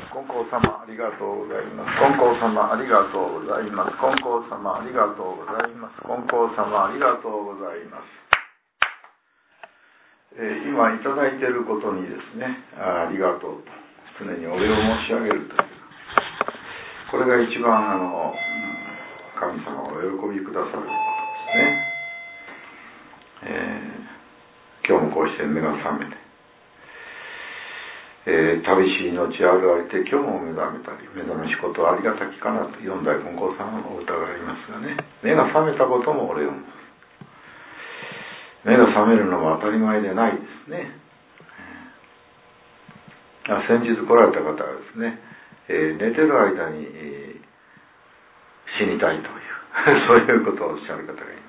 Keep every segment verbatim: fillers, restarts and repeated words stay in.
金光様ありがとうございます。金光様ありがとうございます。金光様ありがとうございます。金光様ありがとうございます。えー、今いただいていることにですね、あ、ありがとうと常にお礼を申し上げるという、これが一番あの神様がお喜びくださることですね。えー、今日もこうして目が覚めて、えー、旅し命あるありて今日も目覚めたり、目覚めしことありがたきかなと四代金光様のお歌がありますがね、目が覚めたこともお礼を申す。目が覚めるのも当たり前でないですね。あ、先日来られた方はですね、えー、寝てる間に、えー、死にたいというそういうことをおっしゃる方がいます。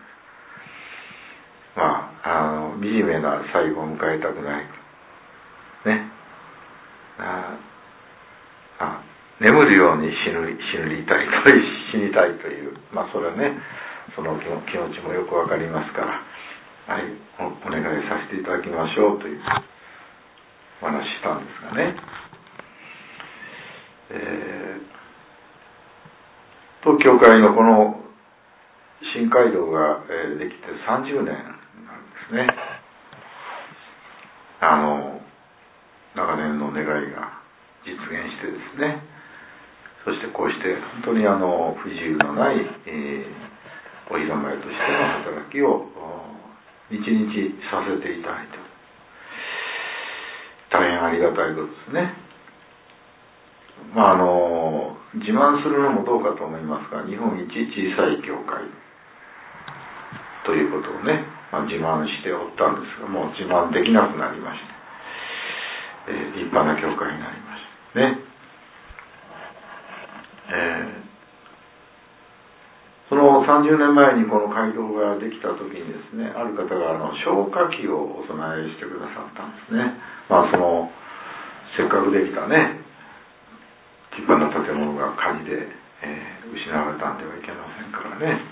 まあ、あの惨めな最後を迎えたくないね。ああ眠るように死ぬ死ぬりたいと死にたいという、まあそれはね、その気持ちもよくわかりますから、はい、お, お願いさせていただきましょうというお話したんですがね、えー、と教会のこの新街道が、えー、できてさんじゅうねんなんですね。あの長年の願いが実現してですね、そしてこうして本当にあの不自由のない、えー、お膝前としての働きを日々させていただいて、大変ありがたいことですね。まああの自慢するのもどうかと思いますが、日本一小さい教会ということをね、まあ、自慢しておったんですが、もう自慢できなくなりまして、えー、立派な教会になりましたね。えーそのさんじゅうねんまえにこの街道ができた時にですね、ある方があの消火器をお供えしてくださったんですね。まあそのせっかくできたね立派な建物が火事で、えー、失われたんではいけませんからね。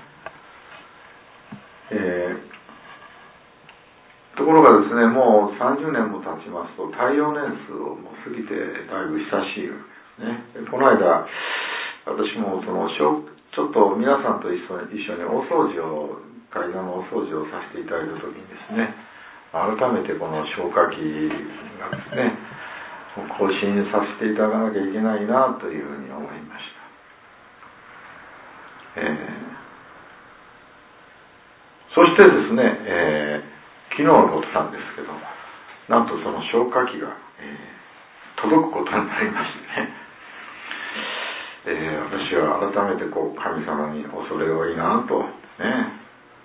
えー、ところがですね、もうさんじゅうねんも経ちますと耐用年数をもう過ぎてだいぶ久しいわけですね。この間私もその消ちょっと皆さんと一緒に、一緒にお掃除を、階段のお掃除をさせていただいたときにですね、改めてこの消火器がですね、更新させていただかなきゃいけないなというふうに思いました。えー、そしてですね、えー、昨日のことなんですけど、なんとその消火器が、えー、届くことになりましてね、えー、私は改めてこう神様に恐れ多いなとね、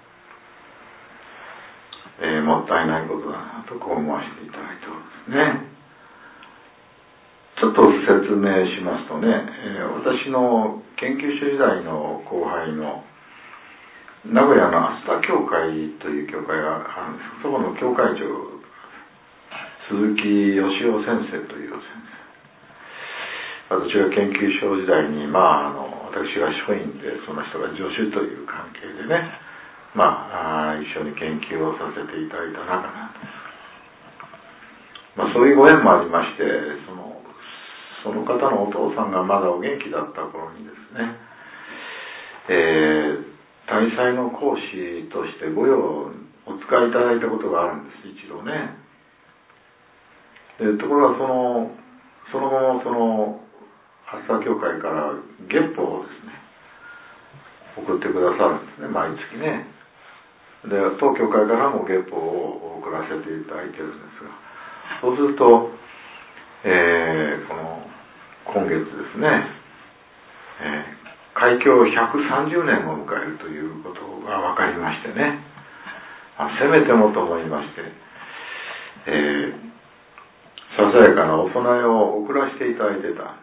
えー、もったいないことだなとこう思わせていただいておるんですね。ちょっと説明しますとね、えー、私の研究所時代の後輩の名古屋の飛鳥教会という教会があるんです。そこの教会長鈴木義雄先生という先生、私が研究所時代に、まあ、あの私が書院でその人が助手という関係でね、まあ、あ一緒に研究をさせていただいた中なんです。まあ、そういうご縁もありまして、そのその方のお父さんがまだお元気だった頃にですね、えー、大祭の講師として御用をお使いいただいたことがあるんです、一度ね。でところがそのその後もその飛鳥教会から月報をですね送ってくださるんですね、毎月ね。で当教会からも月報を送らせていただいてるんですが、そうすると、えー、この今月ですね、えー、開教ひゃくさんじゅうねんを迎えるということが分かりましてね、あせめてもと思いまして、えー、ささやかなお供えを送らせていただいてた。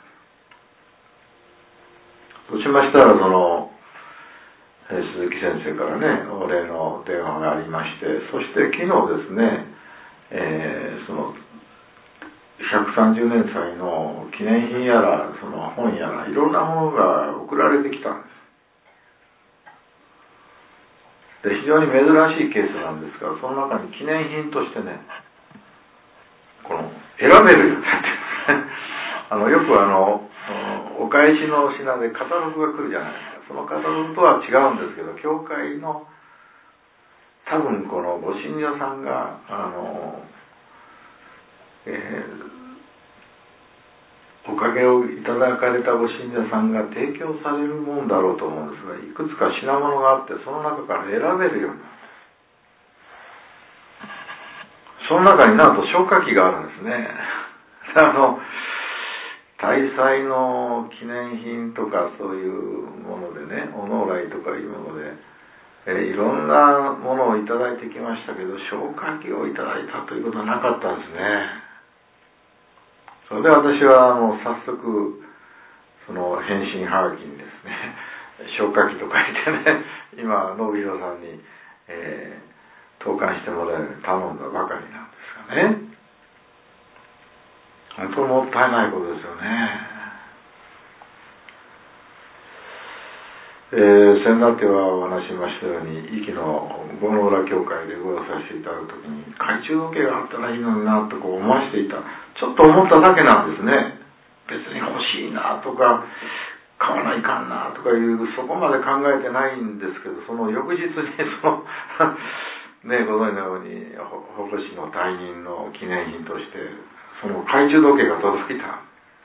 そうしましたら、その、えー、鈴木先生からね、お礼の電話がありまして、そして昨日ですね、えー、その、ひゃくさんじゅうねん祭の記念品やら、その本やら、いろんなものが送られてきたんです。で、非常に珍しいケースなんですが、その中に記念品としてね、この、選べるようになってるんですね。 あのよくあのお返しの品でカタログが来るじゃないですか。そのカタログとは違うんですけど、教会の多分このご信者さんがあの、えー、おかげをいただかれたご信者さんが提供されるもんだろうと思うんですが、いくつか品物があって、その中から選べるようになる。その中になんと消火器があるんですね。あの大祭の記念品とかそういうものでね、お能来とかいうもので、えー、いろんなものをいただいてきましたけど、消火器をいただいたということはなかったんですね。それで私はあの早速その返信はがきにですね、消火器と書いてね、今信弘さんに、えー、投函してもらえるように頼んだばかりなんですがね。本当にもったいないことですよね。えー、先だってはお話ししましたように、壱岐の郷の浦教会でご用させていただくときに、懐中時計があったらいいのになとこう思わせていた。ちょっと思っただけなんですね。別に欲しいなとか、買わないかんなとかいう、そこまで考えてないんですけど、その翌日にその、ね、ご存知のように、保護司の退任の記念品として、その懐中時計が届いた。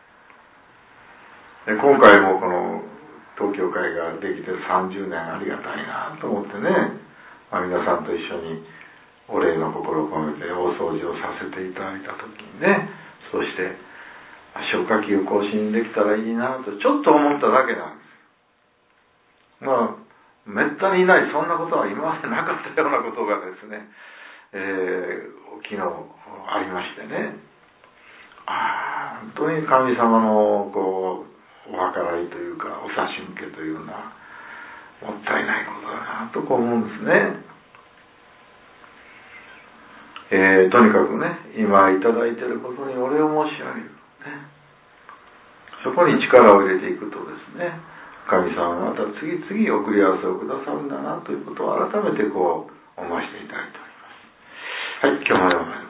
で今回もこの東京会ができてさんじゅうねんありがたいなと思ってね、まあ、皆さんと一緒にお礼の心を込めて大掃除をさせていただいた時にね、そして消火器を更新できたらいいなとちょっと思っただけなんです。まあめったにいない、そんなことは今までなかったようなことがですね、えー、昨日ありましてね、ああ、本当に神様のこうお計らいというかお差し向けというようなもったいないことだなとこう思うんですね。えー、とにかくね、今いただいていることにお礼を申し上げる、ね、そこに力を入れていくとですね、神様はまた次々送り合わせをくださるんだなということを改めてこう思わせていただいております。はい、今日も